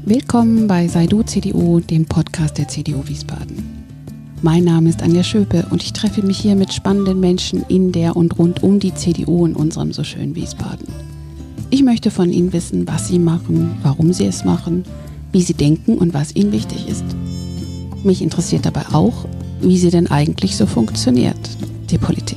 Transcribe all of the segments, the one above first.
Willkommen bei Sei Du CDU, dem Podcast der CDU Wiesbaden. Mein Name ist Anja Schöpe und ich treffe mich hier mit spannenden Menschen in der und rund um die CDU in unserem so schönen Wiesbaden. Ich möchte von ihnen wissen, was sie machen, warum sie es machen, wie sie denken und was ihnen wichtig ist. Mich interessiert dabei auch, wie sie denn eigentlich so funktioniert, die Politik.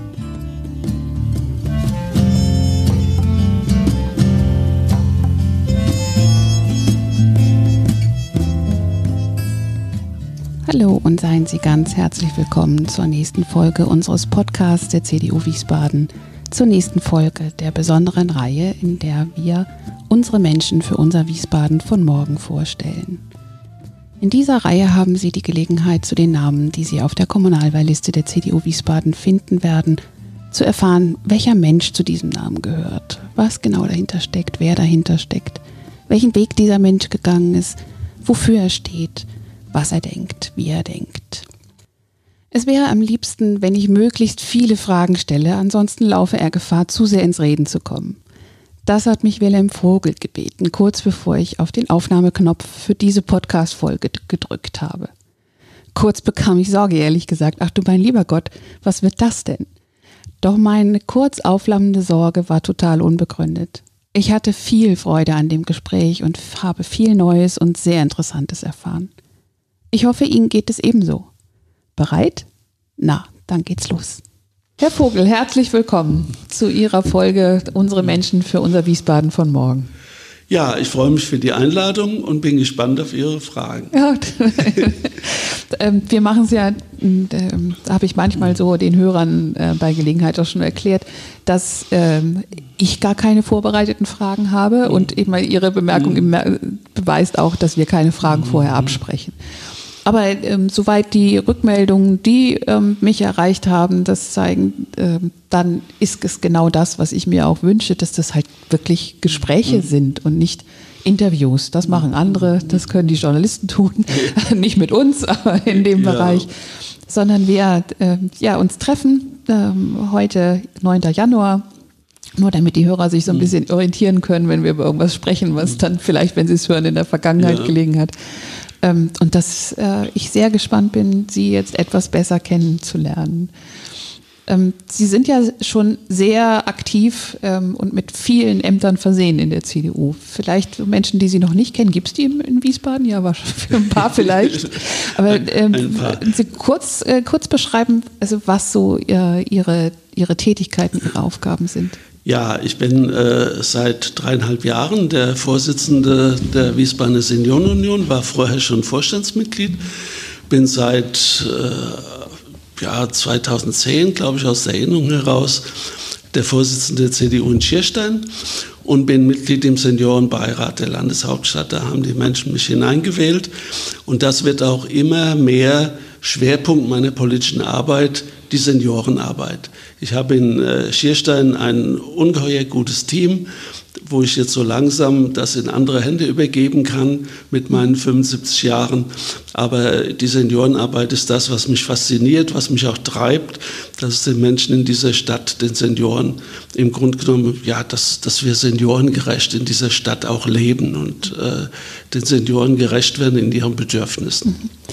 Hallo und seien Sie ganz herzlich willkommen zur nächsten Folge unseres Podcasts der CDU Wiesbaden, zur nächsten Folge der besonderen Reihe, in der wir unsere Menschen für unser Wiesbaden von morgen vorstellen. In dieser Reihe haben Sie die Gelegenheit, zu den Namen, die Sie auf der Kommunalwahlliste der CDU Wiesbaden finden werden, zu erfahren, welcher Mensch zu diesem Namen gehört, was genau dahinter steckt, wer dahinter steckt, welchen Weg dieser Mensch gegangen ist, wofür er steht, was er denkt, wie er denkt. Es wäre am liebsten, wenn ich möglichst viele Fragen stelle, ansonsten laufe er Gefahr, zu sehr ins Reden zu kommen. Das hat mich Wilhelm Vogel gebeten, kurz bevor ich auf den Aufnahmeknopf für diese Podcast-Folge gedrückt habe. Kurz bekam ich Sorge, ehrlich gesagt. Ach du mein lieber Gott, was wird das denn? Doch meine kurz aufflammende Sorge war total unbegründet. Ich hatte viel Freude an dem Gespräch und habe viel Neues und sehr Interessantes erfahren. Ich hoffe, Ihnen geht es ebenso. Bereit? Na, dann geht's los. Herr Vogel, herzlich willkommen zu Ihrer Folge Unsere Menschen für unser Wiesbaden von morgen. Ja, ich freue mich für die Einladung und bin gespannt auf Ihre Fragen. Ja, wir machen es ja, habe ich manchmal so den Hörern bei Gelegenheit auch schon erklärt, dass ich gar keine vorbereiteten Fragen habe und eben Ihre Bemerkung beweist auch, dass wir keine Fragen vorher absprechen. Aber soweit die Rückmeldungen, die mich erreicht haben, das zeigen, dann ist es genau das, was ich mir auch wünsche, dass das halt wirklich Gespräche sind und nicht Interviews. Das machen andere, das können die Journalisten tun, nicht mit uns, aber in dem Bereich, sondern wir uns treffen, heute 9. Januar, nur damit die Hörer sich so ein bisschen orientieren können, wenn wir über irgendwas sprechen, was dann vielleicht, wenn sie es hören, in der Vergangenheit gelegen hat. Und dass ich sehr gespannt bin, Sie jetzt etwas besser kennenzulernen. Sie sind ja schon sehr aktiv und mit vielen Ämtern versehen in der CDU. Vielleicht Menschen, die Sie noch nicht kennen. Gibt es die in Wiesbaden? Ja, für ein paar vielleicht. Aber Sie kurz beschreiben, also was so Ihre Tätigkeiten, Ihre Aufgaben sind. Ja, ich bin seit 3,5 Jahren der Vorsitzende der Wiesbadener Seniorenunion, war vorher schon Vorstandsmitglied, bin seit 2010, glaube ich, aus der Erinnerung heraus, der Vorsitzende der CDU in Schierstein und bin Mitglied im Seniorenbeirat der Landeshauptstadt. Da haben die Menschen mich hineingewählt und das wird auch immer mehr Schwerpunkt meiner politischen Arbeit, die Seniorenarbeit. Ich habe in Schierstein ein ungeheuer gutes Team, wo ich jetzt so langsam das in andere Hände übergeben kann mit meinen 75 Jahren. Aber die Seniorenarbeit ist das, was mich fasziniert, was mich auch treibt, dass es den Menschen in dieser Stadt, den Senioren, im Grunde genommen, dass wir seniorengerecht in dieser Stadt auch leben und den Senioren gerecht werden in ihren Bedürfnissen.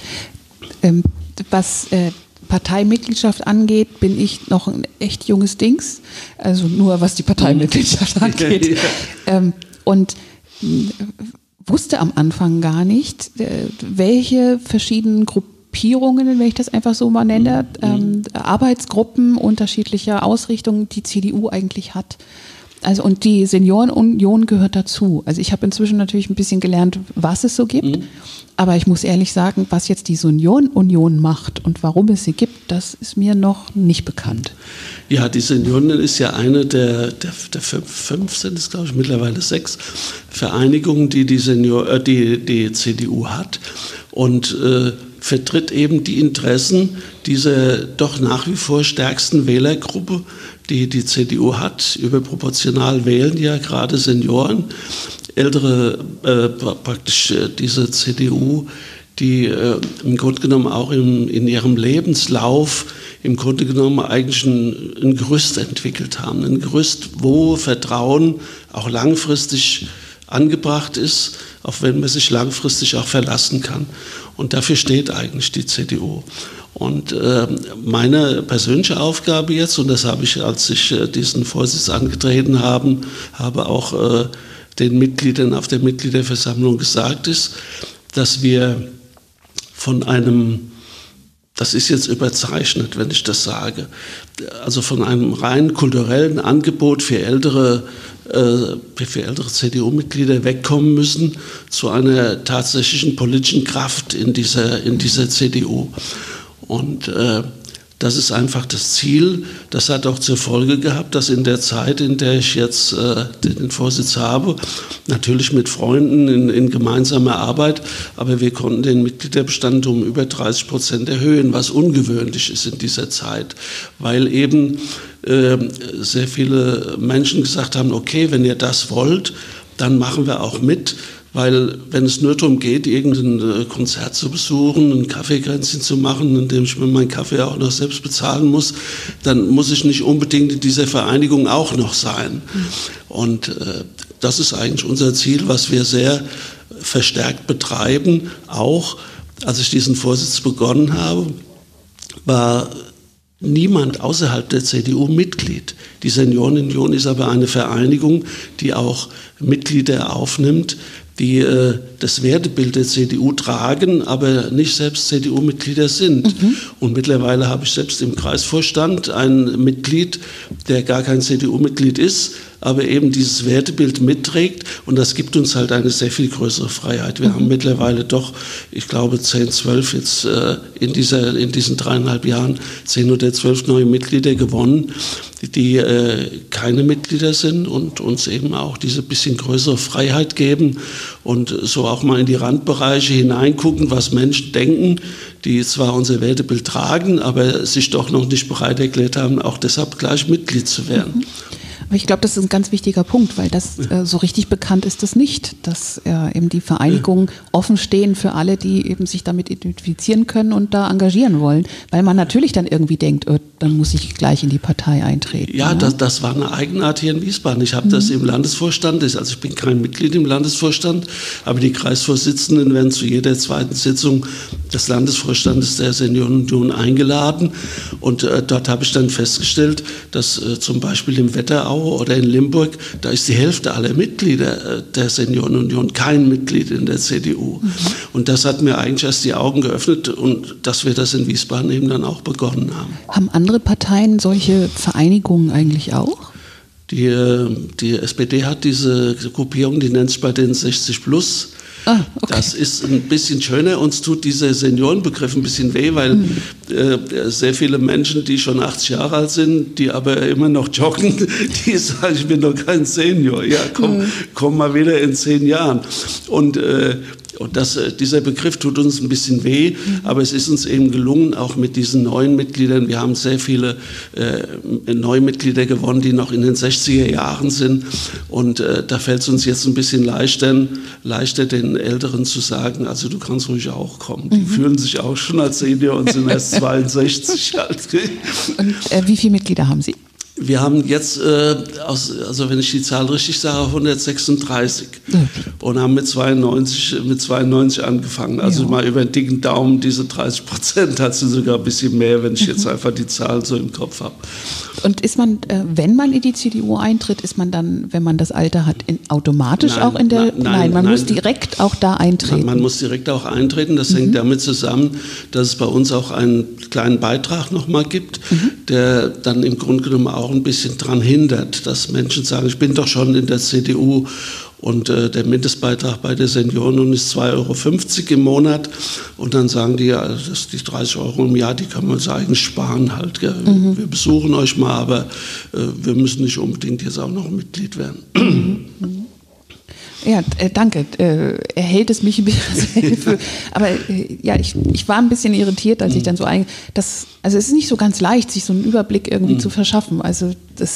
Was Parteimitgliedschaft angeht, bin ich noch ein echt junges Dings, also nur was die Parteimitgliedschaft angeht. Und wusste am Anfang gar nicht, welche verschiedenen Gruppierungen, wenn ich das einfach so mal nenne, Arbeitsgruppen unterschiedlicher Ausrichtungen die CDU eigentlich hat. Also und die Seniorenunion gehört dazu. Also ich habe inzwischen natürlich ein bisschen gelernt, was es so gibt. Aber ich muss ehrlich sagen, was jetzt die Seniorenunion macht und warum es sie gibt, das ist mir noch nicht bekannt. Ja, die Seniorenunion ist ja eine der fünf sind es, glaube ich, mittlerweile 6 Vereinigungen, die CDU hat und vertritt eben die Interessen dieser doch nach wie vor stärksten Wählergruppe, die die CDU hat. Überproportional wählen ja gerade Senioren, ältere praktisch diese CDU, die im Grunde genommen auch in ihrem Lebenslauf im Grunde genommen eigentlich ein Gerüst entwickelt haben. Ein Gerüst, wo Vertrauen auch langfristig angebracht ist, auf wen man sich langfristig auch verlassen kann. Und dafür steht eigentlich die CDU. Und meine persönliche Aufgabe jetzt, und das habe ich, als ich diesen Vorsitz angetreten habe auch den Mitgliedern auf der Mitgliederversammlung gesagt, ist, dass wir von einem, das ist jetzt überzeichnet, wenn ich das sage, also von einem rein kulturellen Angebot für ältere CDU-Mitglieder wegkommen müssen zu einer tatsächlichen politischen Kraft in dieser CDU. Und das ist einfach das Ziel. Das hat auch zur Folge gehabt, dass in der Zeit, in der ich jetzt den Vorsitz habe, natürlich mit Freunden in gemeinsamer Arbeit, aber wir konnten den Mitgliederbestand um über 30% erhöhen, was ungewöhnlich ist in dieser Zeit, weil eben sehr viele Menschen gesagt haben, okay, wenn ihr das wollt, dann machen wir auch mit. Weil wenn es nur darum geht, irgendein Konzert zu besuchen, ein Kaffeekränzchen zu machen, indem ich mir meinen Kaffee auch noch selbst bezahlen muss, dann muss ich nicht unbedingt in dieser Vereinigung auch noch sein. Und das ist eigentlich unser Ziel, was wir sehr verstärkt betreiben. Auch als ich diesen Vorsitz begonnen habe, war niemand außerhalb der CDU Mitglied. Die Seniorenunion ist aber eine Vereinigung, die auch Mitglieder aufnimmt, die das Wertebild der CDU tragen, aber nicht selbst CDU-Mitglieder sind. Und mittlerweile habe ich selbst im Kreisvorstand ein Mitglied, der gar kein CDU-Mitglied ist, aber eben dieses Wertebild mitträgt. Und das gibt uns halt eine sehr viel größere Freiheit. Wir haben mittlerweile doch, ich glaube, 10, 12 jetzt in diesen 3,5 Jahren 10 oder 12 neue Mitglieder gewonnen, die keine Mitglieder sind und uns eben auch diese bisschen größere Freiheit geben und so auch mal in die Randbereiche hineingucken, was Menschen denken, die zwar unser Wertebild tragen, aber sich doch noch nicht bereit erklärt haben, auch deshalb gleich Mitglied zu werden. Aber ich glaube, das ist ein ganz wichtiger Punkt, weil das so richtig bekannt ist das nicht, dass eben die Vereinigungen offen stehen für alle, die eben sich damit identifizieren können und da engagieren wollen, weil man natürlich dann irgendwie denkt, dann muss ich gleich in die Partei eintreten. Ja, das war eine Eigenart hier in Wiesbaden. Ich habe das im Landesvorstand, also ich bin kein Mitglied im Landesvorstand, aber die Kreisvorsitzenden werden zu jeder zweiten Sitzung des Landesvorstandes der Seniorenunion eingeladen und dort habe ich dann festgestellt, dass zum Beispiel im Wetterau oder in Limburg, da ist die Hälfte aller Mitglieder der Seniorenunion kein Mitglied in der CDU. Und das hat mir eigentlich erst die Augen geöffnet und dass wir das in Wiesbaden eben dann auch begonnen haben. Haben andere Parteien solche Vereinigungen eigentlich auch? Die SPD hat diese Gruppierung, die nennt sich bei den 60 Plus. Ah, okay. Das ist ein bisschen schöner. Uns tut dieser Seniorenbegriff ein bisschen weh, weil sehr viele Menschen, die schon 80 Jahre alt sind, die aber immer noch joggen, die sagen, ich bin doch kein Senior. Ja, komm mal wieder in 10 Jahren. Und dieser Begriff tut uns ein bisschen weh, aber es ist uns eben gelungen, auch mit diesen neuen Mitgliedern, wir haben sehr viele neue Mitglieder gewonnen, die noch in den 60er Jahren sind und da fällt es uns jetzt ein bisschen leichter den Älteren zu sagen, also du kannst ruhig auch kommen. Die fühlen sich auch schon als Senior und sind erst 62 alt. Und wie viele Mitglieder haben Sie? Wir haben jetzt, also wenn ich die Zahl richtig sage, 136 und haben mit 92 angefangen. Also mal über den dicken Daumen, diese 30% hat sie sogar ein bisschen mehr, wenn ich jetzt einfach die Zahlen so im Kopf habe. Und ist man, wenn man in die CDU eintritt, ist man dann, wenn man das Alter hat, automatisch auch in der... Nein, man muss direkt auch da eintreten. Man muss direkt auch eintreten. Das hängt damit zusammen, dass es bei uns auch einen kleinen Beitrag nochmal gibt, der dann im Grunde genommen auch ein bisschen daran hindert, dass Menschen sagen, ich bin doch schon in der CDU und der Mindestbeitrag bei der Senioren ist 2,50 € im Monat und dann sagen die, ja, das die 30 € im Jahr, die kann man uns eigentlich sparen halt. Gell? Wir besuchen euch mal, aber wir müssen nicht unbedingt jetzt auch noch Mitglied werden. Ja, danke. Erhält es mich ein bisschen für. Aber ja, ich war ein bisschen irritiert, als ich dann so also es ist nicht so ganz leicht, sich so einen Überblick irgendwie zu verschaffen. Also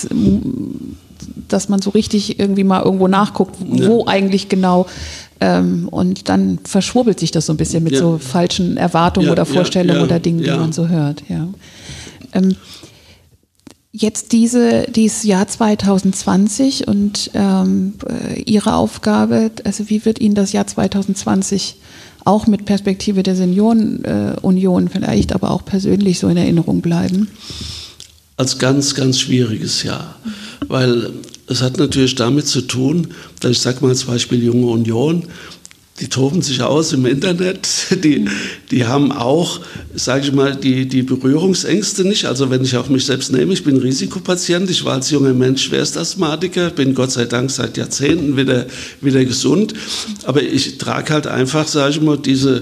dass man so richtig irgendwie mal irgendwo nachguckt, wo eigentlich genau. Und dann verschwurbelt sich das so ein bisschen mit so falschen Erwartungen oder Vorstellungen oder Dingen, die man so hört. Ja. Jetzt dieses Jahr 2020 und Ihre Aufgabe, also wie wird Ihnen das Jahr 2020 auch mit Perspektive der Seniorenunion vielleicht, aber auch persönlich so in Erinnerung bleiben? Als ganz, ganz schwieriges Jahr, weil es hat natürlich damit zu tun, dass ich sage mal als Beispiel Junge Union, die toben sich aus im Internet, die haben auch, sage ich mal, die Berührungsängste nicht. Also wenn ich auch mich selbst nehme, ich bin Risikopatient, ich war als junger Mensch Schwerstasthmatiker, bin Gott sei Dank seit Jahrzehnten wieder gesund, aber ich trage halt einfach, sage ich mal, diese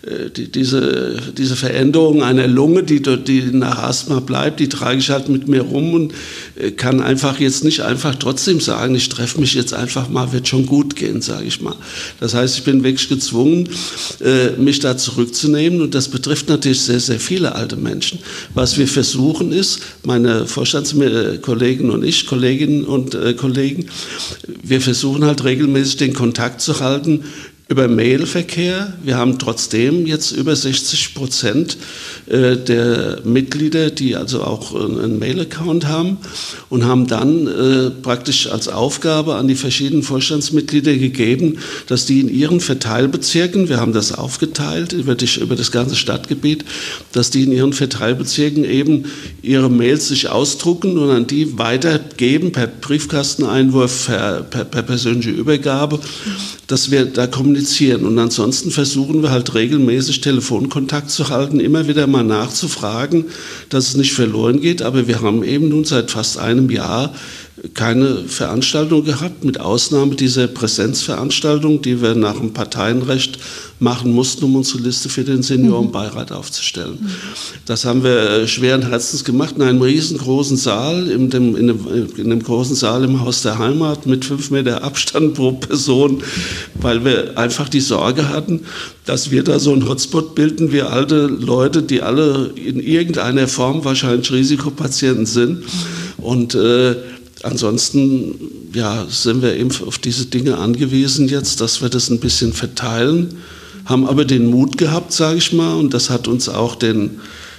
Veränderung einer Lunge, die nach Asthma bleibt, die trage ich halt mit mir rum und kann einfach jetzt nicht einfach trotzdem sagen, ich treffe mich jetzt einfach mal, wird schon gut gehen, sage ich mal. Das heißt, ich bin wirklich gezwungen, mich da zurückzunehmen und das betrifft natürlich sehr, sehr viele alte Menschen. Was wir versuchen ist, meine Vorstandskollegen und ich, Kolleginnen und Kollegen, wir versuchen halt regelmäßig den Kontakt zu halten über Mailverkehr. Wir haben trotzdem jetzt über 60% der Mitglieder, die also auch einen Mail-Account haben und haben dann praktisch als Aufgabe an die verschiedenen Vorstandsmitglieder gegeben, dass die in ihren Verteilbezirken, wir haben das aufgeteilt über das ganze Stadtgebiet, dass die in ihren Verteilbezirken eben ihre Mails sich ausdrucken und an die weitergeben per Briefkasteneinwurf, per persönliche Übergabe, dass wir da kommunizieren. Und ansonsten versuchen wir halt regelmäßig Telefonkontakt zu halten, immer wieder mal nachzufragen, dass es nicht verloren geht. Aber wir haben eben nun seit fast einem Jahr keine Veranstaltung gehabt, mit Ausnahme dieser Präsenzveranstaltung, die wir nach dem Parteienrecht machen mussten, um unsere Liste für den Seniorenbeirat aufzustellen. Das haben wir schweren Herzens gemacht in einem riesengroßen Saal, in einem großen Saal im Haus der Heimat mit 5 Meter Abstand pro Person, weil wir einfach die Sorge hatten, dass wir da so einen Hotspot bilden, wir alte Leute, die alle in irgendeiner Form wahrscheinlich Risikopatienten sind. Und ansonsten sind wir eben auf diese Dinge angewiesen jetzt, dass wir das ein bisschen verteilen, haben aber den Mut gehabt, sage ich mal, und das hat uns auch den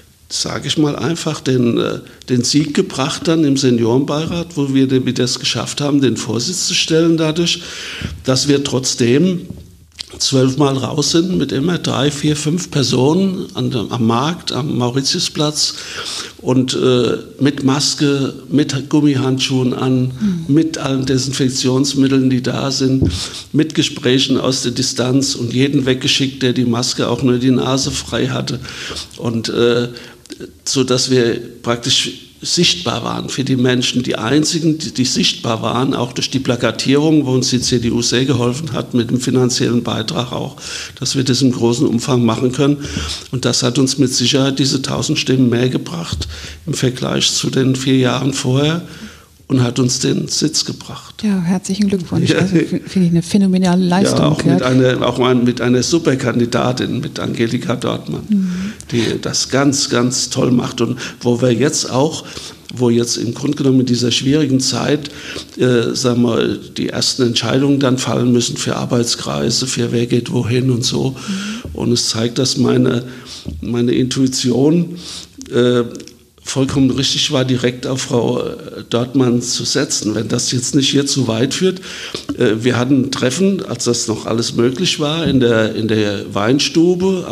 Sieg gebracht dann im Seniorenbeirat, wo wir das geschafft haben, den Vorsitz zu stellen dadurch, dass wir trotzdem 12 Mal raus sind mit immer 3, 4, 5 Personen am Markt, am Mauritiusplatz und mit Maske, mit Gummihandschuhen an, mit allen Desinfektionsmitteln, die da sind, mit Gesprächen aus der Distanz und jeden weggeschickt, der die Maske auch nur die Nase frei hatte und so dass wir praktisch sichtbar waren für die Menschen, die einzigen, die sichtbar waren, auch durch die Plakatierung, wo uns die CDU sehr geholfen hat, mit dem finanziellen Beitrag auch, dass wir das im großen Umfang machen können. Und das hat uns mit Sicherheit diese 1000 Stimmen mehr gebracht im Vergleich zu den 4 Jahren vorher und hat uns den Sitz gebracht. Ja, herzlichen Glückwunsch. Ja. Also finde ich eine phänomenale Leistung. Ja, auch mit einer Superkandidatin, mit Angelika Dortmann, die das ganz, ganz toll macht und wo jetzt im Grunde genommen in dieser schwierigen Zeit, die ersten Entscheidungen dann fallen müssen für Arbeitskreise, für wer geht wohin und so. Und es zeigt, dass meine Intuition vollkommen richtig war, direkt auf Frau Dortmann zu setzen. Wenn das jetzt nicht hier zu weit führt, wir hatten ein Treffen, als das noch alles möglich war, in der Weinstube,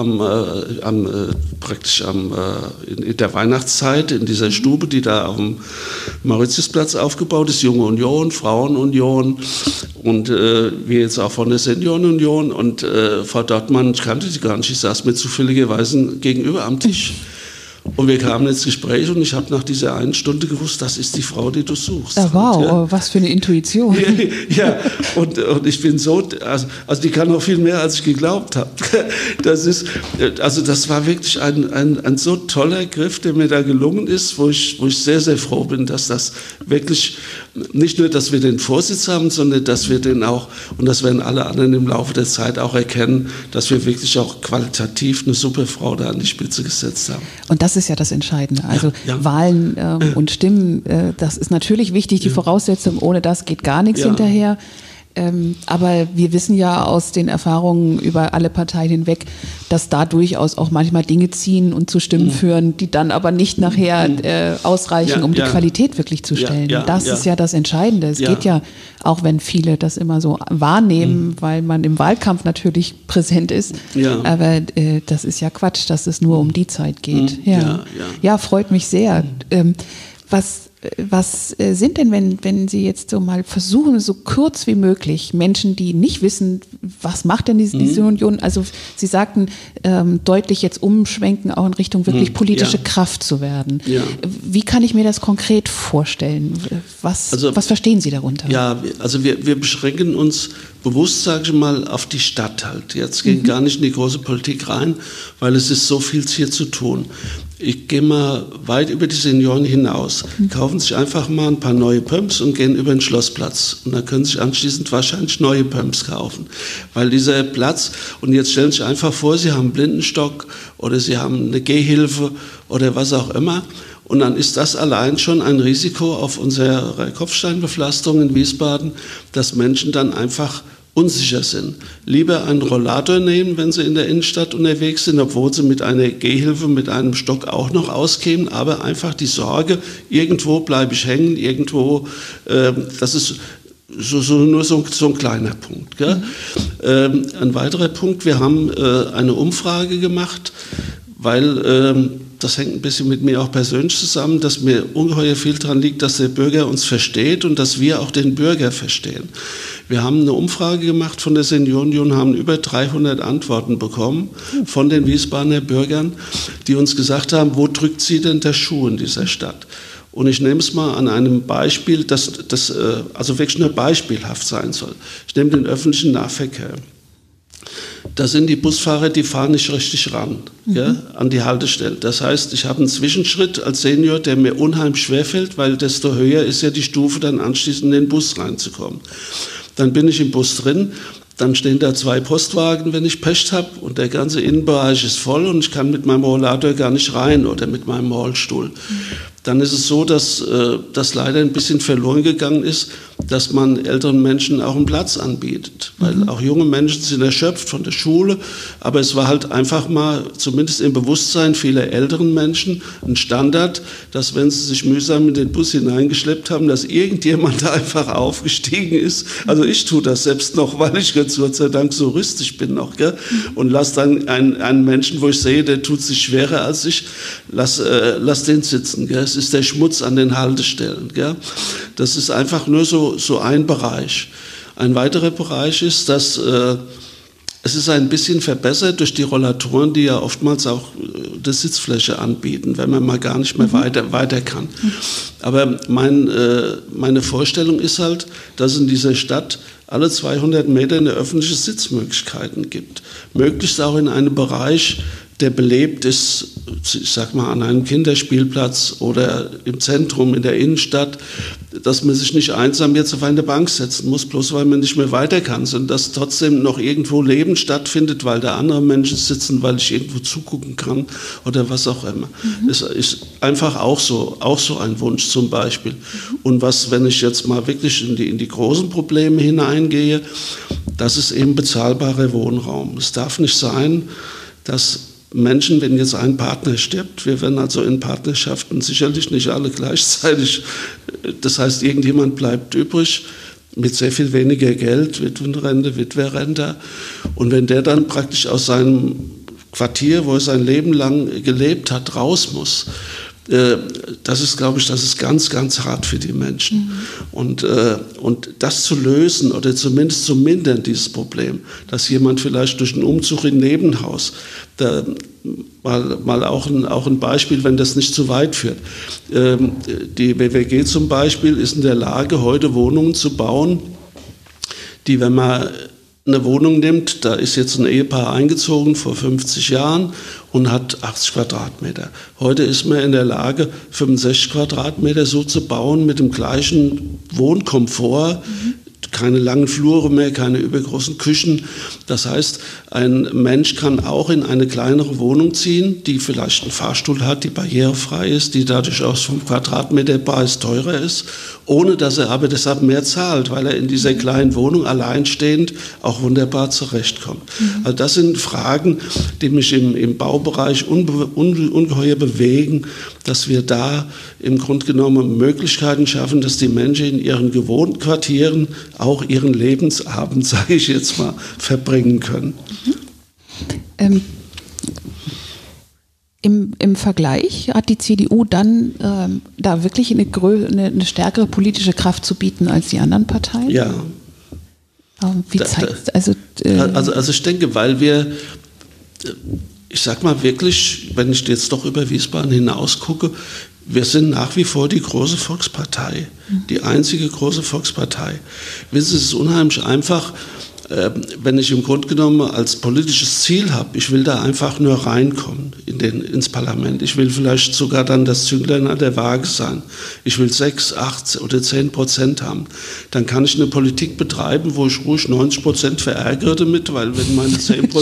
in der Weihnachtszeit, in dieser Stube, die da auf dem Mauritiusplatz aufgebaut ist, Junge Union, Frauenunion und wir jetzt auch von der Seniorenunion und Frau Dortmann, ich kannte sie gar nicht, ich saß mir zufälligerweise gegenüber am Tisch. Und wir kamen ins Gespräch und ich habe nach dieser 1 Stunde gewusst, das ist die Frau, die du suchst. Ja, wow, ja. Was für eine Intuition. Ja, und ich bin so, also die kann noch viel mehr, als ich geglaubt habe. Das war wirklich ein so toller Griff, der mir da gelungen ist, wo ich sehr, sehr froh bin, dass das wirklich, nicht nur, dass wir den Vorsitz haben, sondern dass wir den auch, und das werden alle anderen im Laufe der Zeit auch erkennen, dass wir wirklich auch qualitativ eine super Frau da an die Spitze gesetzt haben. Und das ist ja das Entscheidende. Also Wahlen und Stimmen, das ist natürlich wichtig, die Voraussetzung. Ohne das geht gar nichts hinterher. Aber wir wissen ja aus den Erfahrungen über alle Parteien hinweg, dass da durchaus auch manchmal Dinge ziehen und zu Stimmen führen, die dann aber nicht nachher ausreichen, um die Qualität wirklich zu stellen. Das ist ja das Entscheidende. Es geht ja, auch wenn viele das immer so wahrnehmen, weil man im Wahlkampf natürlich präsent ist, aber das ist ja Quatsch, dass es nur um die Zeit geht. Ja, freut mich sehr. Was sind denn, wenn Sie jetzt so mal versuchen, so kurz wie möglich Menschen, die nicht wissen, was macht denn diese Union, also Sie sagten, deutlich jetzt umschwenken, auch in Richtung wirklich politische Kraft zu werden. Ja. Wie kann ich mir das konkret vorstellen? Was verstehen Sie darunter? Ja, also wir beschränken uns bewusst, sage ich mal, auf die Stadt halt. Jetzt gehen gar nicht in die große Politik rein, weil es ist so viel hier zu tun. Ich gehe mal weit über die Senioren hinaus. Kaufen sich einfach mal ein paar neue Pumps und gehen über den Schlossplatz. Und dann können Sie sich anschließend wahrscheinlich neue Pumps kaufen. Weil dieser Platz, und jetzt stellen Sie sich einfach vor, Sie haben einen Blindenstock oder Sie haben eine Gehhilfe oder was auch immer. Und dann ist das allein schon ein Risiko auf unserer Kopfsteinbepflasterung in Wiesbaden, dass Menschen dann einfach unsicher sind. Lieber einen Rollator nehmen, wenn sie in der Innenstadt unterwegs sind, obwohl sie mit einer Gehhilfe, mit einem Stock auch noch auskämen, aber einfach die Sorge, irgendwo bleibe ich hängen, irgendwo, das ist nur so ein kleiner Punkt. Gell? Ein weiterer Punkt, wir haben eine Umfrage gemacht, weil das hängt ein bisschen mit mir auch persönlich zusammen, dass mir ungeheuer viel daran liegt, dass der Bürger uns versteht und dass wir auch den Bürger verstehen. Wir haben eine Umfrage gemacht von der Seniorenunion, haben über 300 Antworten bekommen von den Wiesbadener Bürgern, die uns gesagt haben, wo drückt sie denn der Schuh in dieser Stadt? Und ich nehme es mal an einem Beispiel, das also wirklich nur beispielhaft sein soll. Ich nehme den öffentlichen Nahverkehr. Da sind die Busfahrer, die fahren nicht richtig ran, an die Haltestelle. Das heißt, ich habe einen Zwischenschritt als Senior, der mir unheimlich schwerfällt, weil desto höher ist ja die Stufe, dann anschließend in den Bus reinzukommen. Dann bin ich im Bus drin, dann stehen da 2 Postwagen, wenn ich Pech habe, und der ganze Innenbereich ist voll und ich kann mit meinem Rollator gar nicht rein oder mit meinem Rollstuhl. Dann ist es so, dass das leider ein bisschen verloren gegangen ist, dass man älteren Menschen auch einen Platz anbietet. Weil auch junge Menschen sind erschöpft von der Schule, aber es war halt einfach mal, zumindest im Bewusstsein vieler älteren Menschen, ein Standard, dass wenn sie sich mühsam in den Bus hineingeschleppt haben, dass irgendjemand da einfach aufgestiegen ist. Also ich tue das selbst noch, weil ich Gott sei Dank so rüstig bin noch. Gell? Und lass dann einen Menschen, wo ich sehe, der tut sich schwerer als ich, lass den sitzen. Gell? Es ist der Schmutz an den Haltestellen. Gell? Das ist einfach nur so ein Bereich. Ein weiterer Bereich ist, dass es ist ein bisschen verbessert durch die Rollatoren, die ja oftmals auch die Sitzfläche anbieten, wenn man mal gar nicht mehr weiter kann. Aber meine Vorstellung ist halt, dass es in dieser Stadt alle 200 Meter eine öffentliche Sitzmöglichkeiten gibt. Möglichst auch in einem Bereich, der belebt ist, ich sag mal an einem Kinderspielplatz oder im Zentrum, in der Innenstadt, dass man sich nicht einsam jetzt auf eine Bank setzen muss, bloß weil man nicht mehr weiter kann, sondern dass trotzdem noch irgendwo Leben stattfindet, weil da andere Menschen sitzen, weil ich irgendwo zugucken kann oder was auch immer. Das ist einfach auch so ein Wunsch zum Beispiel. Und was, wenn ich jetzt mal wirklich in die großen Probleme hineingehe, das ist eben bezahlbarer Wohnraum. Es darf nicht sein, dass Menschen, wenn jetzt ein Partner stirbt, wir werden also in Partnerschaften sicherlich nicht alle gleichzeitig, das heißt, irgendjemand bleibt übrig mit sehr viel weniger Geld, Witwenrente, Witwerrente, und wenn der dann praktisch aus seinem Quartier, wo er sein Leben lang gelebt hat, raus muss, das ist, glaube ich, das ist ganz, ganz hart für die Menschen. Und das zu lösen oder zumindest zu mindern, dieses Problem, dass jemand vielleicht durch einen Umzug in ein Nebenhaus, mal auch ein Beispiel, wenn das nicht zu weit führt. Die WWG zum Beispiel ist in der Lage, heute Wohnungen zu bauen, die, wenn man eine Wohnung nimmt, da ist jetzt ein Ehepaar eingezogen vor 50 Jahren und hat 80 Quadratmeter. Heute ist man in der Lage, 65 Quadratmeter so zu bauen mit dem gleichen Wohnkomfort, keine langen Flure mehr, keine übergroßen Küchen. Das heißt, ein Mensch kann auch in eine kleinere Wohnung ziehen, die vielleicht einen Fahrstuhl hat, die barrierefrei ist, die dadurch auch vom Quadratmeterpreis teurer ist, ohne dass er aber deshalb mehr zahlt, weil er in dieser kleinen Wohnung alleinstehend auch wunderbar zurechtkommt. Also das sind Fragen, die mich im Baubereich ungeheuer bewegen, dass wir da im Grunde genommen Möglichkeiten schaffen, dass die Menschen in ihren gewohnten Quartieren auch ihren Lebensabend, sage ich jetzt mal, verbringen können. Im Vergleich hat die CDU dann da wirklich eine stärkere politische Kraft zu bieten als die anderen Parteien? Ja. Wie zeigt also ich denke, weil wir, ich sag mal wirklich, wenn ich jetzt doch über Wiesbaden hinaus gucke, wir sind nach wie vor die große Volkspartei, die einzige große Volkspartei. Wissen Sie, es ist unheimlich einfach, wenn ich im Grunde genommen als politisches Ziel habe, ich will da einfach nur reinkommen ins Parlament. Ich will vielleicht sogar dann das Zünglein an der Waage sein. Ich will 6, 8 oder 10% haben. Dann kann ich eine Politik betreiben, wo ich ruhig 90% verärgere damit, weil wenn meine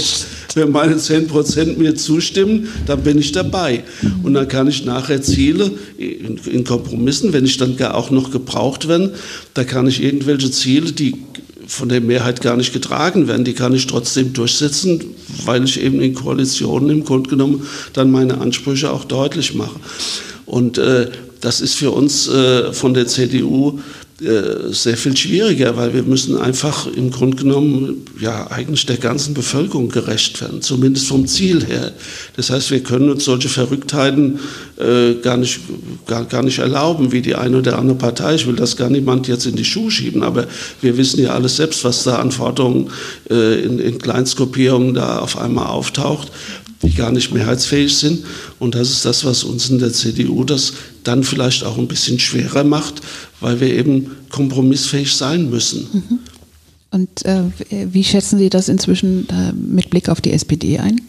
10% mir zustimmen, dann bin ich dabei. Und dann kann ich nachher Ziele in Kompromissen, wenn ich dann gar auch noch gebraucht werde, da kann ich irgendwelche Ziele, die von der Mehrheit gar nicht getragen werden, die kann ich trotzdem durchsetzen, weil ich eben in Koalitionen im Grunde genommen dann meine Ansprüche auch deutlich mache. Und das ist für uns von der CDU sehr viel schwieriger, weil wir müssen einfach im Grunde genommen ja eigentlich der ganzen Bevölkerung gerecht werden, zumindest vom Ziel her. Das heißt, wir können uns solche Verrücktheiten gar nicht erlauben, wie die eine oder andere Partei. Ich will das gar niemand jetzt in die Schuhe schieben, aber wir wissen ja alles selbst, was da an Forderungen in Kleinstkopierungen da auf einmal auftaucht, die gar nicht mehrheitsfähig sind. Und das ist das, was uns in der CDU das dann vielleicht auch ein bisschen schwerer macht, weil wir eben kompromissfähig sein müssen. Und wie schätzen Sie das inzwischen mit Blick auf die SPD ein?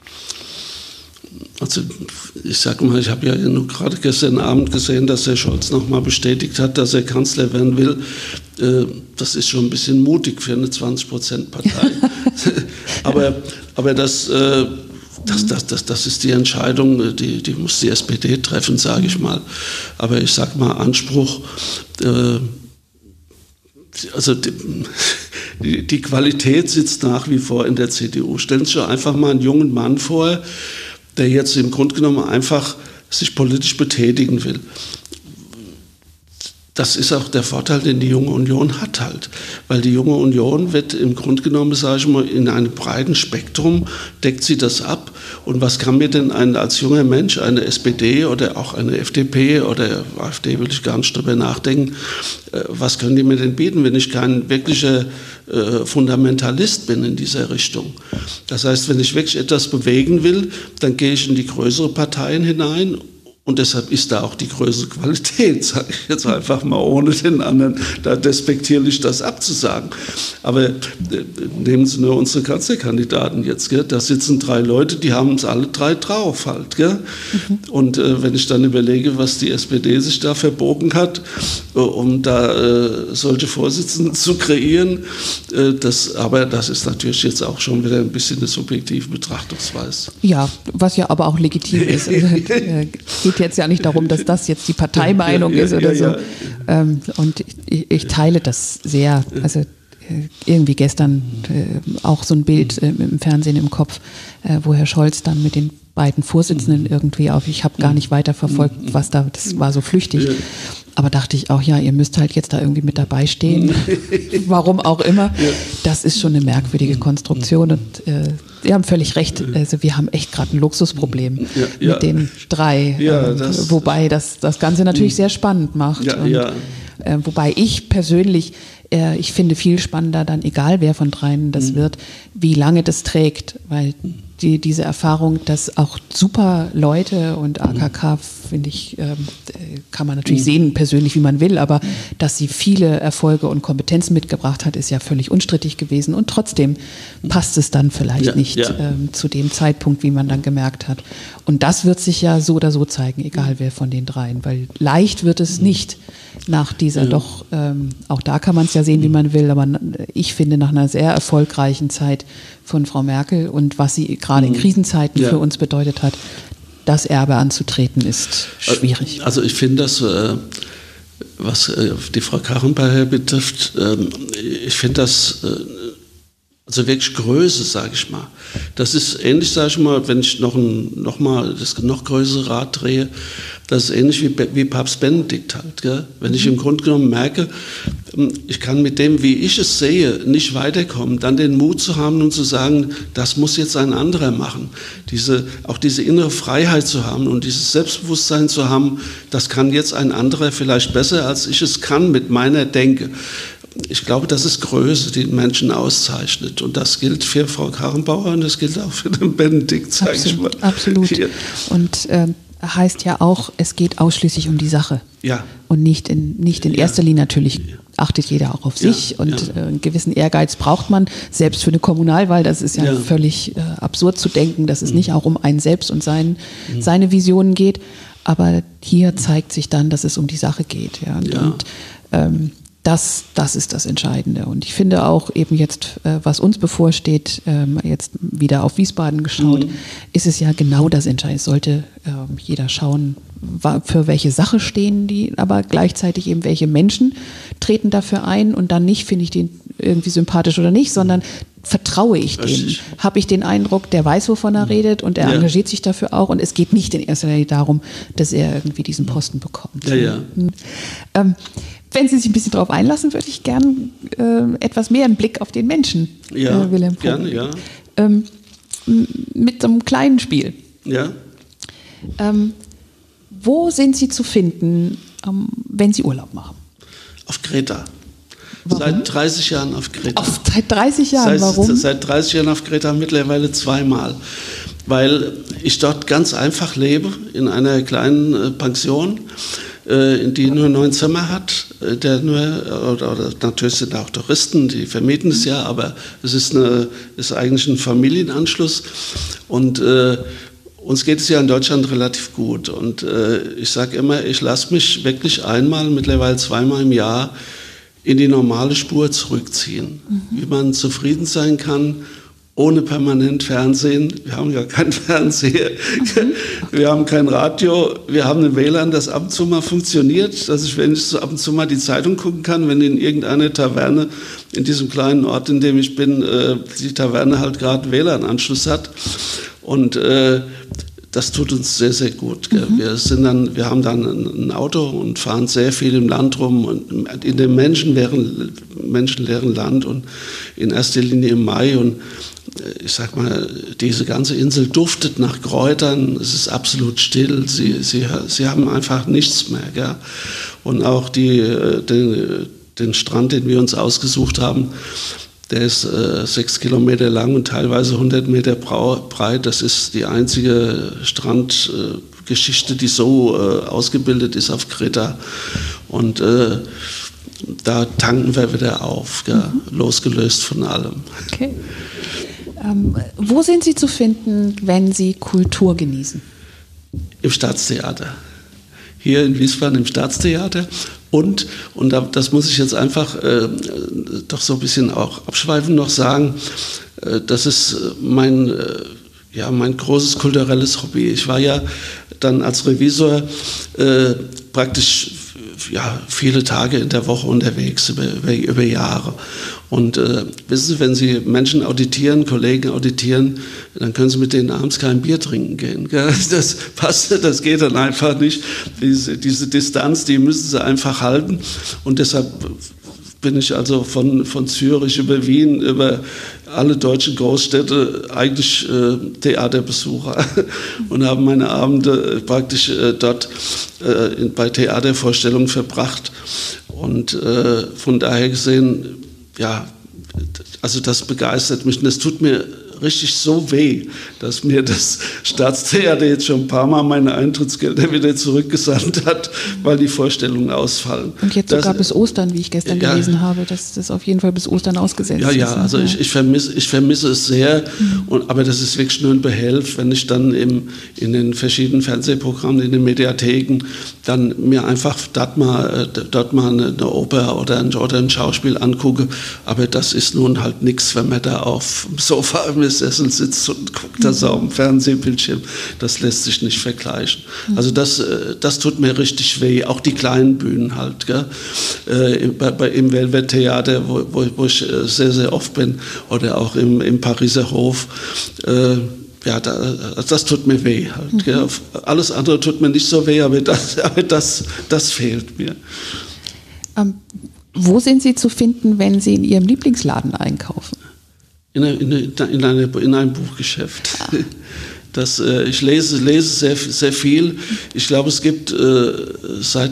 Also ich sage mal, ich habe ja nur gerade gestern Abend gesehen, dass Herr Scholz nochmal bestätigt hat, dass er Kanzler werden will. Das ist schon ein bisschen mutig für eine 20%-Partei. aber das ist die Entscheidung, die muss die SPD treffen, sage ich mal. Aber ich sage mal, Anspruch, also die Qualität sitzt nach wie vor in der CDU. Stellen Sie sich einfach mal einen jungen Mann vor, der jetzt im Grunde genommen einfach sich politisch betätigen will. Das ist auch der Vorteil, den die Junge Union hat halt. Weil die Junge Union wird im Grunde genommen, sage ich mal, in einem breiten Spektrum deckt sie das ab. Und was kann mir denn als junger Mensch eine SPD oder auch eine FDP oder AfD, will ich gar nicht drüber nachdenken, was können die mir denn bieten, wenn ich kein wirklicher Fundamentalist bin in dieser Richtung? Das heißt, wenn ich wirklich etwas bewegen will, dann gehe ich in die größeren Parteien hinein. Und deshalb ist da auch die größere Qualität, sage ich jetzt einfach mal, ohne den anderen da despektierlich das abzusagen. Aber nehmen Sie nur unsere Kanzlerkandidaten jetzt, gell? Da sitzen 3 Leute, die haben es alle 3 drauf halt. Gell? Und wenn ich dann überlege, was die SPD sich da verbogen hat, um da solche Vorsitzenden zu kreieren, aber das ist natürlich jetzt auch schon wieder ein bisschen eine subjektive Betrachtungsweise. Ja, was ja aber auch legitim ist. Geht jetzt ja nicht darum, dass das jetzt die Parteimeinung ist oder so. Und ich teile das sehr. Also irgendwie gestern auch so ein Bild im Fernsehen im Kopf, wo Herr Scholz dann mit den beiden Vorsitzenden irgendwie ich habe gar nicht weiter verfolgt, was da, das war so flüchtig. Aber dachte ich auch, ja, ihr müsst halt jetzt da irgendwie mit dabei stehen. Warum auch immer. Das ist schon eine merkwürdige Konstruktion. Und Sie haben völlig recht. Also wir haben echt gerade ein Luxusproblem mit den 3. Wobei das Ganze natürlich sehr spannend macht. Wobei ich persönlich, ich finde viel spannender dann, egal wer von 3 das wird, wie lange das trägt. Weil diese Erfahrung, dass auch super Leute und AKK finde ich, kann man natürlich sehen, persönlich, wie man will, aber dass sie viele Erfolge und Kompetenzen mitgebracht hat, ist ja völlig unstrittig gewesen. Und trotzdem passt es dann vielleicht nicht zu dem Zeitpunkt, wie man dann gemerkt hat. Und das wird sich ja so oder so zeigen, egal wer von den dreien, weil leicht wird es nicht nach dieser doch, auch da kann man es ja sehen, wie man will, aber ich finde, nach einer sehr erfolgreichen Zeit von Frau Merkel und was sie gerade in Krisenzeiten für uns bedeutet hat, das Erbe anzutreten, ist schwierig. Also ich finde das, was die Frau Karrenbauer betrifft, ich finde das also wirklich Größe, sage ich mal. Das ist ähnlich, sage ich mal, wenn ich noch das noch größere Rad drehe, das ist ähnlich wie Papst Benedikt halt. Gell? Wenn ich im Grunde genommen merke, ich kann mit dem, wie ich es sehe, nicht weiterkommen, dann den Mut zu haben und zu sagen, das muss jetzt ein anderer machen. Auch diese innere Freiheit zu haben und dieses Selbstbewusstsein zu haben, das kann jetzt ein anderer vielleicht besser, als ich es kann mit meiner Denke. Ich glaube, das ist Größe, die den Menschen auszeichnet. Und das gilt für Frau Karrenbauer und das gilt auch für den Benedikt, sage ich mal. Absolut. Und heißt ja auch, es geht ausschließlich um die Sache. Ja. Und nicht in erster Linie natürlich achtet jeder auch auf sich und einen gewissen Ehrgeiz braucht man, selbst für eine Kommunalwahl. Das ist ja völlig absurd zu denken, dass es nicht auch um einen selbst und seine Visionen geht. Aber hier zeigt sich dann, dass es um die Sache geht. Ja. Und das ist das Entscheidende. Und ich finde auch eben jetzt, was uns bevorsteht, jetzt wieder auf Wiesbaden geschaut, ist es ja genau das Entscheidende. Es sollte jeder schauen, für welche Sache stehen die, aber gleichzeitig eben welche Menschen treten dafür ein und dann nicht, finde ich den irgendwie sympathisch oder nicht, sondern vertraue ich dem? Habe ich den Eindruck, der weiß, wovon er redet und er engagiert sich dafür auch und es geht nicht in erster Linie darum, dass er irgendwie diesen Posten bekommt. Wenn Sie sich ein bisschen darauf einlassen, würde ich gern etwas mehr einen Blick auf den Menschen, Wilhelm Vogel. Gerne, mit so einem kleinen Spiel. Ja. Wo sind Sie zu finden, wenn Sie Urlaub machen? Auf Kreta. Warum? Seit 30 Jahren auf Kreta. Seit 30 Jahren, warum? Seit 30 Jahren auf Kreta, mittlerweile zweimal. Weil ich dort ganz einfach lebe, in einer kleinen Pension, die nur 9 Zimmer hat. Oder natürlich sind auch Touristen, die vermieten es ja, aber es ist eigentlich ein Familienanschluss. Und uns geht es ja in Deutschland relativ gut. Und ich sage immer, ich lasse mich wirklich mittlerweile zweimal im Jahr in die normale Spur zurückziehen. Wie man zufrieden sein kann, ohne permanent Fernsehen. Wir haben gar keinen Fernseher, wir haben kein Radio, wir haben ein WLAN, das ab und zu mal funktioniert, dass ich wenigstens ab und zu mal die Zeitung gucken kann, wenn in irgendeiner Taverne in diesem kleinen Ort, in dem ich bin, die Taverne halt gerade einen WLAN-Anschluss hat. Und das tut uns sehr, sehr gut. Wir haben dann ein Auto und fahren sehr viel im Land rum und in dem menschenleeren Land und in erster Linie im Mai. Und ich sag mal, diese ganze Insel duftet nach Kräutern, es ist absolut still, sie haben einfach nichts mehr. Gell? Und auch den Strand, den wir uns ausgesucht haben, der ist 6 Kilometer lang und teilweise 100 Meter breit. Das ist die einzige Strandgeschichte, die so ausgebildet ist auf Kreta. Und da tanken wir wieder auf, losgelöst von allem. Okay. Wo sind Sie zu finden, wenn Sie Kultur genießen? Im Staatstheater. Hier in Wiesbaden im Staatstheater. Und das muss ich jetzt einfach doch so ein bisschen auch abschweifend noch sagen, das ist mein großes kulturelles Hobby. Ich war ja dann als Revisor praktisch viele Tage in der Woche unterwegs, über Jahre. Und wissen Sie, wenn Sie Menschen auditieren, Kollegen auditieren, dann können Sie mit denen abends kein Bier trinken gehen. Das passt, das geht dann einfach nicht. Diese Distanz, die müssen Sie einfach halten. Und deshalb bin ich also von Zürich über Wien, über alle deutschen Großstädte eigentlich Theaterbesucher und habe meine Abende praktisch dort bei Theatervorstellungen verbracht. Und von daher gesehen, ja, also das begeistert mich und es tut mir richtig so weh, dass mir das Staatstheater jetzt schon ein paar Mal meine Eintrittsgelder wieder zurückgesandt hat, weil die Vorstellungen ausfallen. Und jetzt sogar bis Ostern, wie ich gestern gelesen habe, dass das auf jeden Fall bis Ostern ausgesetzt ist. Ja, also ich vermisse es sehr, aber das ist wirklich nur ein Behelf, wenn ich dann in den verschiedenen Fernsehprogrammen, in den Mediatheken, dann mir einfach dort mal eine Oper oder ein Schauspiel angucke. Aber das ist nun halt nichts, wenn man da auf dem Sofa im Sessel sitzt und guckt das auf dem Fernsehbildschirm. Das lässt sich nicht vergleichen. Also das tut mir richtig weh. Auch die kleinen Bühnen halt. Gell? Im Velvet Theater, wo ich sehr, sehr oft bin, oder auch im Pariser Hof. Das tut mir weh. Halt, gell? Alles andere tut mir nicht so weh, aber das fehlt mir. Wo sind Sie zu finden, wenn Sie in Ihrem Lieblingsladen einkaufen? In einem Buchgeschäft. Ich lese sehr, sehr viel. Ich glaube, es gibt seit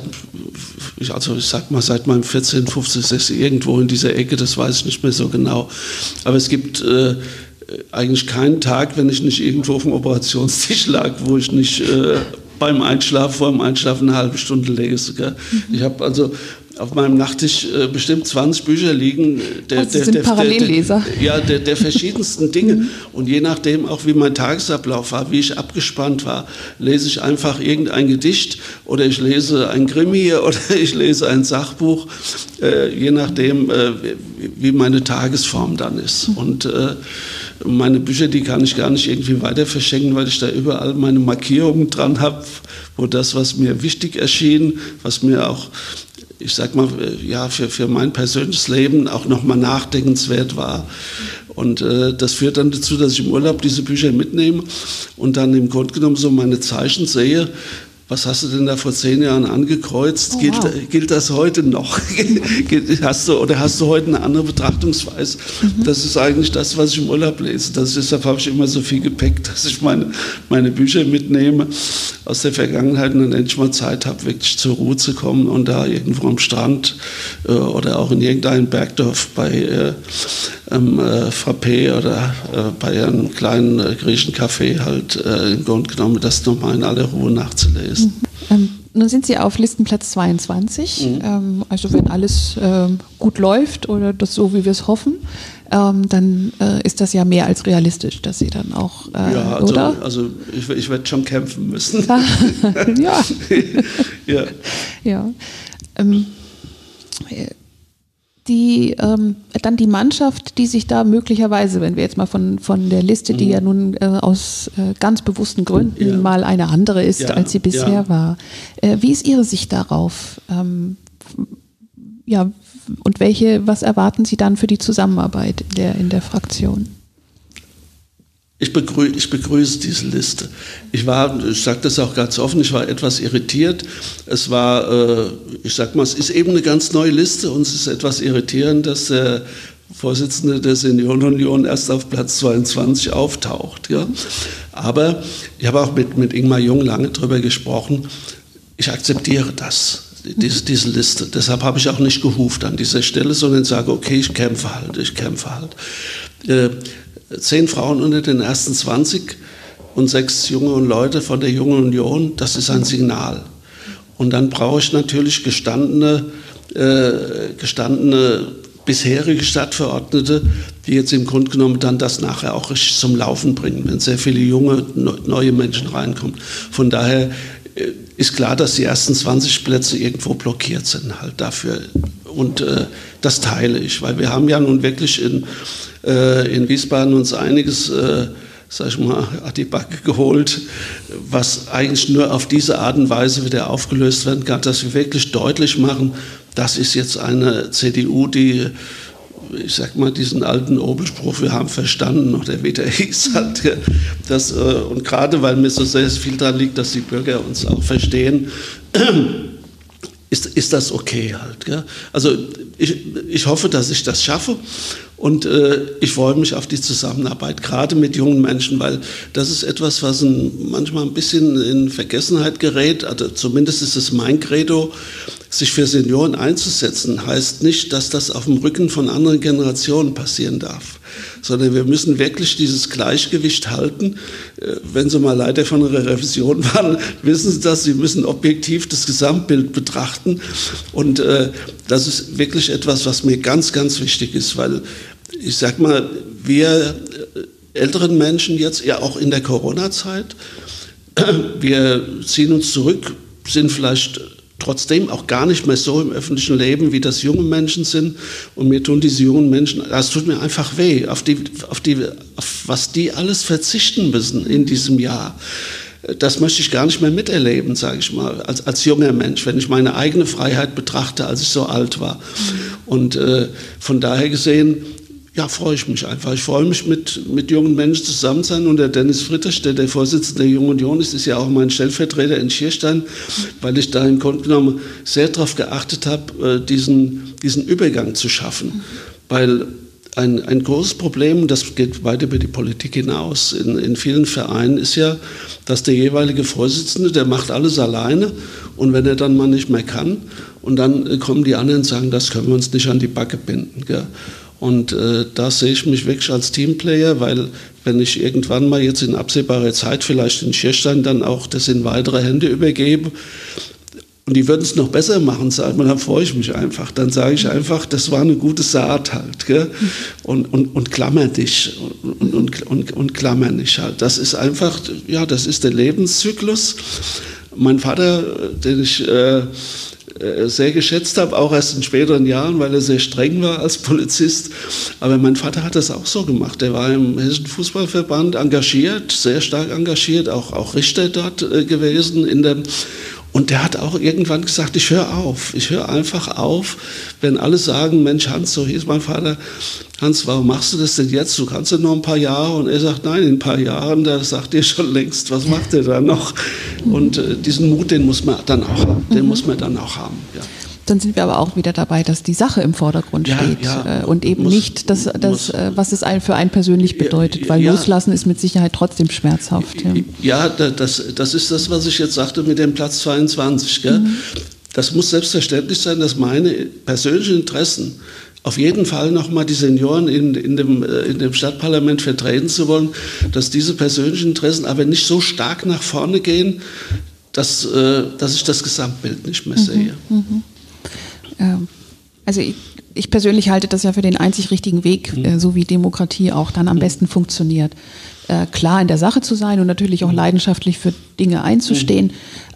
meinem 14., 15., 16. irgendwo in dieser Ecke, das weiß ich nicht mehr so genau, aber es gibt eigentlich keinen Tag, wenn ich nicht irgendwo auf dem Operationstisch lag, wo ich nicht vor dem Einschlafen eine halbe Stunde lese. Gell? Ich habe also auf meinem Nachttisch bestimmt 20 Bücher liegen. Sie sind Parallelleser. Der verschiedensten Dinge. Und je nachdem auch, wie mein Tagesablauf war, wie ich abgespannt war, lese ich einfach irgendein Gedicht oder ich lese ein Krimi oder ich lese ein Sachbuch, je nachdem, wie meine Tagesform dann ist. Und meine Bücher, die kann ich gar nicht irgendwie weiter verschenken, weil ich da überall meine Markierungen dran habe, wo das, was mir wichtig erschien, was mir auch, ich sag mal, für mein persönliches Leben auch nochmal nachdenkenswert war. Und das führt dann dazu, dass ich im Urlaub diese Bücher mitnehme und dann im Grunde genommen so meine Zeichen sehe. Was hast du denn da vor 10 Jahren angekreuzt? Oh, gilt das heute noch? Hast du heute eine andere Betrachtungsweise? Das ist eigentlich das, was ich im Urlaub lese. Deshalb habe ich immer so viel Gepäck, dass ich meine Bücher mitnehme aus der Vergangenheit und dann endlich mal Zeit habe, wirklich zur Ruhe zu kommen und da irgendwo am Strand oder auch in irgendeinem Bergdorf bei Frappé oder bei einem kleinen griechischen Café halt im Grunde genommen das nochmal in aller Ruhe nachzulesen. Nun sind Sie auf Listenplatz 22, also wenn alles gut läuft oder das so, wie wir es hoffen, dann ist das ja mehr als realistisch, dass Sie dann auch, oder? Also ich werde schon kämpfen müssen. Ja. Dann die Mannschaft, die sich da möglicherweise, wenn wir jetzt mal von der Liste, die ja nun aus ganz bewussten Gründen mal eine andere ist, als sie bisher war. Wie ist Ihre Sicht darauf? Und was erwarten Sie dann für die Zusammenarbeit in der Fraktion? Ich begrüße diese Liste. Ich sage das auch ganz offen, ich war etwas irritiert. Es war, es ist eben eine ganz neue Liste und es ist etwas irritierend, dass der Vorsitzende der Seniorenunion erst auf Platz 22 auftaucht. Ja. Aber ich habe auch mit Ingmar Jung lange darüber gesprochen. Ich akzeptiere das. Diese Liste. Deshalb habe ich auch nicht gehuft an dieser Stelle, sondern sage, okay, ich kämpfe halt. 10 Frauen unter den ersten 20 und 6 junge Leute von der Jungen Union, das ist ein Signal. Und dann brauche ich natürlich gestandene bisherige Stadtverordnete, die jetzt im Grunde genommen dann das nachher auch richtig zum Laufen bringen, wenn sehr viele junge, neue Menschen reinkommen. Von daher ist klar, dass die ersten 20 Plätze irgendwo blockiert sind halt dafür. Und das teile ich, weil wir haben ja nun wirklich in Wiesbaden uns einiges, sag ich mal, an die Backe geholt, was eigentlich nur auf diese Art und Weise wieder aufgelöst werden kann, dass wir wirklich deutlich machen, das ist jetzt eine CDU, die, ich sag mal, diesen alten Obelspruch, wir haben verstanden, oder wie der hieß halt, und gerade weil mir so sehr viel daran liegt, dass die Bürger uns auch verstehen, ist das okay halt. Gell? Also ich hoffe, dass ich das schaffe und ich freue mich auf die Zusammenarbeit, gerade mit jungen Menschen, weil das ist etwas, was manchmal ein bisschen in Vergessenheit gerät, also zumindest ist es mein Credo. sich für Senioren einzusetzen, heißt nicht, dass das auf dem Rücken von anderen Generationen passieren darf, sondern wir müssen wirklich dieses Gleichgewicht halten. Wenn Sie mal Leiter von einer Revision waren, wissen Sie das, Sie müssen objektiv das Gesamtbild betrachten. Und das ist wirklich etwas, was mir ganz, ganz wichtig ist, weil ich sag mal, wir älteren Menschen jetzt, ja auch in der Corona-Zeit, wir ziehen uns zurück, sind vielleicht trotzdem auch gar nicht mehr so im öffentlichen Leben, wie das junge Menschen sind. Und mir tun diese jungen Menschen, das tut mir einfach weh, auf was die alles verzichten müssen in diesem Jahr. Das möchte ich gar nicht mehr miterleben, sage ich mal, als junger Mensch, wenn ich meine eigene Freiheit betrachte, als ich so alt war. Und von daher gesehen, ja, freue ich mich einfach. Ich freue mich, mit jungen Menschen zusammen sein. Und der Dennis Friedrich, der Vorsitzende der Jungen Union ist ja auch mein Stellvertreter in Schierstein, weil ich da im Grunde genommen sehr darauf geachtet habe, diesen Übergang zu schaffen. Weil ein großes Problem, das geht weit über die Politik hinaus, in vielen Vereinen ist ja, dass der jeweilige Vorsitzende, der macht alles alleine, und wenn er dann mal nicht mehr kann, und dann kommen die anderen und sagen, das können wir uns nicht an die Backe binden, gell? Und da sehe ich mich wirklich als Teamplayer, weil wenn ich irgendwann mal jetzt in absehbarer Zeit vielleicht in Schierstein dann auch das in weitere Hände übergebe, und die würden es noch besser machen, dann freue ich mich einfach. Dann sage ich einfach, das war eine gute Saat halt, gell? Und klammer dich und klammer nicht halt. Das ist einfach, ja, das ist der Lebenszyklus. Mein Vater, den ich sehr geschätzt habe, auch erst in späteren Jahren, weil er sehr streng war als Polizist. Aber mein Vater hat das auch so gemacht. Er war im Hessischen Fußballverband engagiert, sehr stark engagiert, auch Richter dort gewesen und der hat auch irgendwann gesagt, ich höre einfach auf, wenn alle sagen, Mensch Hans, so hieß mein Vater, Hans, warum machst du das denn jetzt? Du kannst ja noch ein paar Jahre. Und er sagt, nein, in ein paar Jahren, da sagt ihr schon längst, was macht er da noch? Und diesen Mut, den muss man dann auch haben. Ja. Dann sind wir aber auch wieder dabei, dass die Sache im Vordergrund steht und eben nicht das, was es für einen persönlich bedeutet, weil Loslassen ist mit Sicherheit trotzdem schmerzhaft. Ja, das ist das, was ich jetzt sagte mit dem Platz 22. Gell? Das muss selbstverständlich sein, dass meine persönlichen Interessen, auf jeden Fall nochmal die Senioren in dem Stadtparlament vertreten zu wollen, dass diese persönlichen Interessen aber nicht so stark nach vorne gehen, dass ich das Gesamtbild nicht mehr sehe. Also ich persönlich halte das ja für den einzig richtigen Weg, so wie Demokratie auch dann am besten funktioniert. Klar in der Sache zu sein und natürlich auch leidenschaftlich für Dinge einzustehen,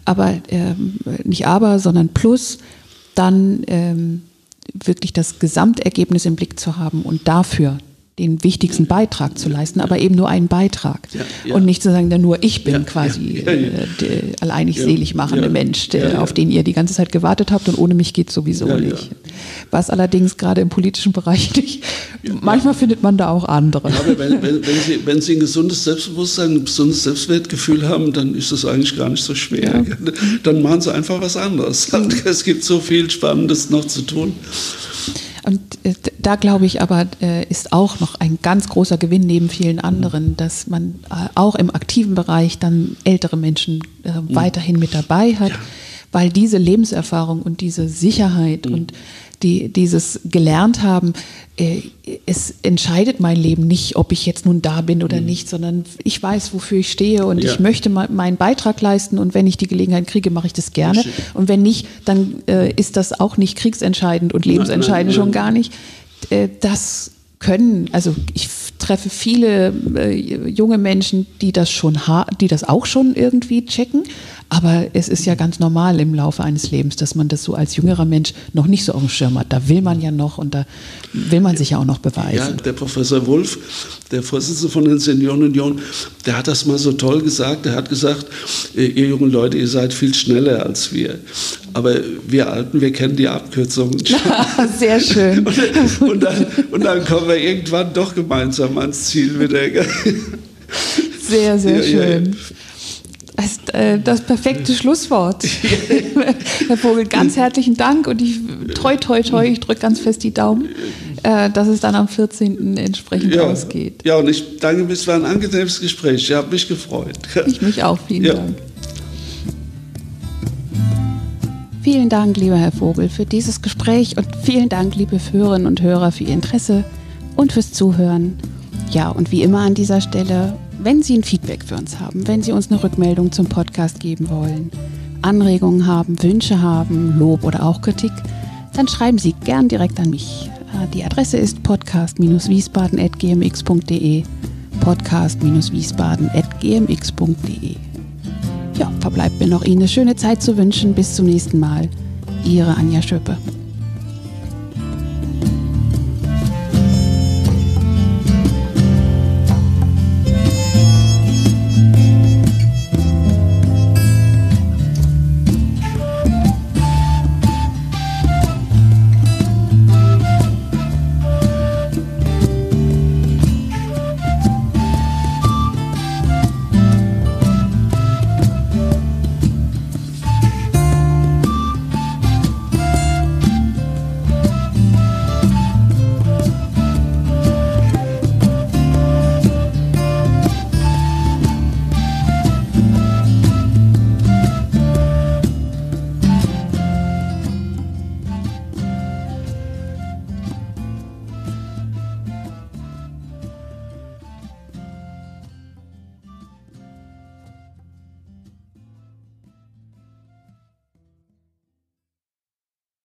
sondern plus dann wirklich das Gesamtergebnis im Blick zu haben und dafür den wichtigsten Beitrag zu leisten, aber eben nur einen Beitrag. Und nicht zu sagen, nur ich bin quasi der alleinig selig machende Mensch, auf den ihr die ganze Zeit gewartet habt und ohne mich geht es sowieso nicht. Was allerdings gerade im politischen Bereich nicht, manchmal findet man da auch andere. Ja, aber wenn Sie ein gesundes Selbstbewusstsein, ein gesundes Selbstwertgefühl haben, dann ist das eigentlich gar nicht so schwer. Ja. Dann machen Sie einfach was anderes. Es gibt so viel Spannendes noch zu tun. Und da glaube ich aber, ist auch noch ein ganz großer Gewinn neben vielen anderen, dass man auch im aktiven Bereich dann ältere Menschen weiterhin mit dabei hat, weil diese Lebenserfahrung und diese Sicherheit und dieses gelernt haben, es entscheidet mein Leben nicht, ob ich jetzt nun da bin oder nicht, sondern ich weiß, wofür ich stehe und ich möchte meinen Beitrag leisten und wenn ich die Gelegenheit kriege, mache ich das gerne und wenn nicht, dann ist das auch nicht kriegsentscheidend und lebensentscheidend schon gar nicht. Das können, also ich treffe viele junge Menschen, die das auch schon irgendwie checken, aber es ist ja ganz normal im Laufe eines Lebens, dass man das so als jüngerer Mensch noch nicht so auf dem Schirm hat. Da will man ja noch und da will man sich ja auch noch beweisen. Ja, der Professor Wulff, der Vorsitzende von den Senioren-Union, der hat das mal so toll gesagt. Der hat gesagt, ihr jungen Leute, ihr seid viel schneller als wir. Aber wir Alten, wir kennen die Abkürzungen schon. Sehr schön. Und dann kommen wir irgendwann doch gemeinsam ans Ziel wieder. Sehr, sehr schön. Das perfekte Schlusswort. Herr Vogel, ganz herzlichen Dank und ich drücke ganz fest die Daumen, dass es dann am 14. entsprechend ausgeht. Ja, und ich danke mich, es war ein angenehmes Gespräch. Ich habe mich gefreut. Ich mich auch, vielen Dank. Vielen Dank, lieber Herr Vogel, für dieses Gespräch und vielen Dank, liebe Hörerinnen und Hörer, für Ihr Interesse und fürs Zuhören. Ja, und wie immer an dieser Stelle, wenn Sie ein Feedback für uns haben, wenn Sie uns eine Rückmeldung zum Podcast geben wollen, Anregungen haben, Wünsche haben, Lob oder auch Kritik, dann schreiben Sie gern direkt an mich. Die Adresse ist podcast-wiesbaden@gmx.de, podcast-wiesbaden@gmx.de. Ja, verbleibt mir noch Ihnen eine schöne Zeit zu wünschen. Bis zum nächsten Mal. Ihre Anja Schöppe.